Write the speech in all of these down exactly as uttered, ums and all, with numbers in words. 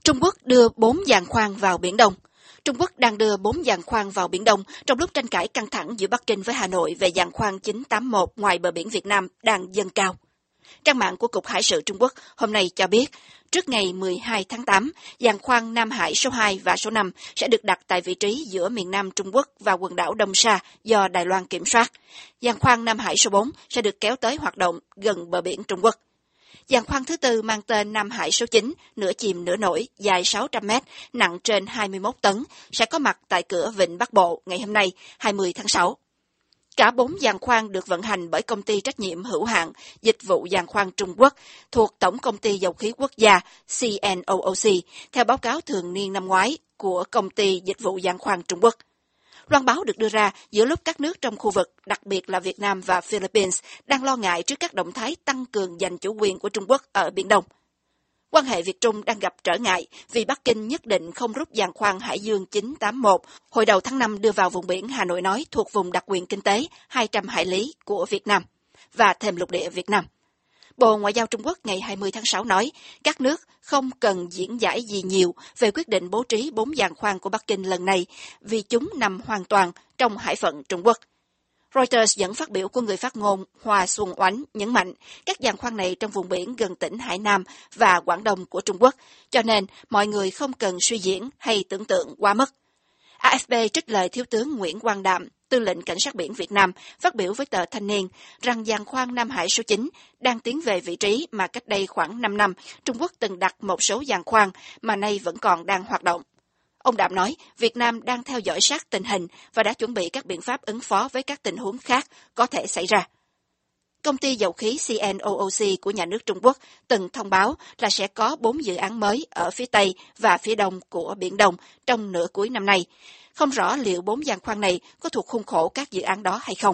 Trung Quốc đưa bốn giàn khoan vào Biển Đông. Trung Quốc đang đưa bốn giàn khoan vào Biển Đông trong lúc tranh cãi căng thẳng giữa Bắc Kinh với Hà Nội về giàn khoan chín tám mốt ngoài bờ biển Việt Nam đang dâng cao. Trang mạng của Cục Hải sự Trung Quốc hôm nay cho biết, trước ngày mười hai tháng tám, giàn khoan Nam Hải số hai và số năm sẽ được đặt tại vị trí giữa miền Nam Trung Quốc và quần đảo Đông Sa do Đài Loan kiểm soát. Giàn khoan Nam Hải số bốn sẽ được kéo tới hoạt động gần bờ biển Trung Quốc. Giàn khoan thứ tư mang tên Nam Hải số chín, nửa chìm nửa nổi, dài sáu trăm mét, nặng trên hai mươi mốt tấn, sẽ có mặt tại cửa Vịnh Bắc Bộ ngày hôm nay, hai mươi tháng sáu. Cả bốn giàn khoan được vận hành bởi công ty trách nhiệm hữu hạn dịch vụ giàn khoan Trung Quốc thuộc Tổng công ty Dầu khí Quốc gia C N O O C, theo báo cáo thường niên năm ngoái của công ty dịch vụ giàn khoan Trung Quốc. Loan báo được đưa ra giữa lúc các nước trong khu vực, đặc biệt là Việt Nam và Philippines, đang lo ngại trước các động thái tăng cường giành chủ quyền của Trung Quốc ở Biển Đông. Quan hệ Việt-Trung đang gặp trở ngại vì Bắc Kinh nhất định không rút giàn khoan Hải Dương chín tám mốt hồi đầu tháng năm đưa vào vùng biển Hà Nội nói thuộc vùng đặc quyền kinh tế hai trăm hải lý của Việt Nam và thềm lục địa Việt Nam. Bộ Ngoại giao Trung Quốc ngày hai mươi tháng sáu nói các nước không cần diễn giải gì nhiều về quyết định bố trí bốn giàn khoan của Bắc Kinh lần này vì chúng nằm hoàn toàn trong hải phận Trung Quốc. Reuters dẫn phát biểu của người phát ngôn Hoa Xuân Oánh nhấn mạnh các giàn khoan này trong vùng biển gần tỉnh Hải Nam và Quảng Đông của Trung Quốc, cho nên mọi người không cần suy diễn hay tưởng tượng quá mức. A F P trích lời Thiếu tướng Nguyễn Quang Đạm, Tư lệnh Cảnh sát biển Việt Nam, phát biểu với tờ Thanh niên rằng giàn khoan Nam Hải số chín đang tiến về vị trí mà cách đây khoảng năm năm Trung Quốc từng đặt một số giàn khoan mà nay vẫn còn đang hoạt động. Ông Đạm nói Việt Nam đang theo dõi sát tình hình và đã chuẩn bị các biện pháp ứng phó với các tình huống khác có thể xảy ra. Công ty dầu khí C N O O C của nhà nước Trung Quốc từng thông báo là sẽ có bốn dự án mới ở phía Tây và phía Đông của Biển Đông trong nửa cuối năm nay. Không rõ liệu bốn giàn khoan này có thuộc khuôn khổ các dự án đó hay không.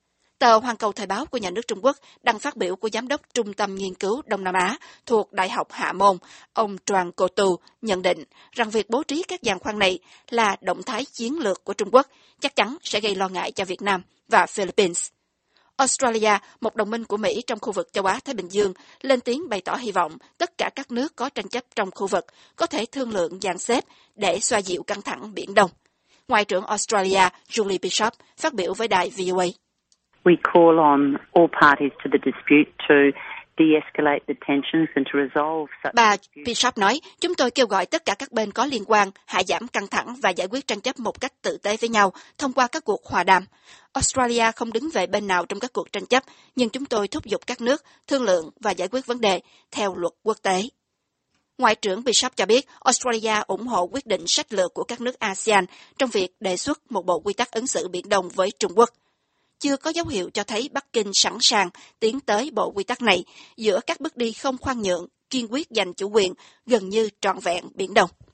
Tờ Hoàn Cầu Thời báo của nhà nước Trung Quốc đăng phát biểu của Giám đốc Trung tâm Nghiên cứu Đông Nam Á thuộc Đại học Hạ Môn, ông Trang Cô Tu, nhận định rằng việc bố trí các giàn khoan này là động thái chiến lược của Trung Quốc, chắc chắn sẽ gây lo ngại cho Việt Nam và Philippines. Australia, một đồng minh của Mỹ trong khu vực châu Á-Thái Bình Dương, lên tiếng bày tỏ hy vọng tất cả các nước có tranh chấp trong khu vực có thể thương lượng dàn xếp để xoa dịu căng thẳng Biển Đông. Ngoại trưởng Australia Julie Bishop phát biểu với đài V O A. We call on all parties to the dispute to de-escalate the tensions and to resolve such. Bà Bishop nói, chúng tôi kêu gọi tất cả các bên có liên quan hạ giảm căng thẳng và giải quyết tranh chấp một cách tử tế với nhau thông qua các cuộc hòa đàm. Australia không đứng về bên nào trong các cuộc tranh chấp, nhưng chúng tôi thúc giục các nước thương lượng và giải quyết vấn đề theo luật quốc tế. Ngoại trưởng Bishop cho biết Australia ủng hộ quyết định sách lược của các nước a sê an trong việc đề xuất một bộ quy tắc ứng xử Biển Đông với Trung Quốc. Chưa có dấu hiệu cho thấy Bắc Kinh sẵn sàng tiến tới bộ quy tắc này giữa các bước đi không khoan nhượng, kiên quyết giành chủ quyền gần như trọn vẹn Biển Đông.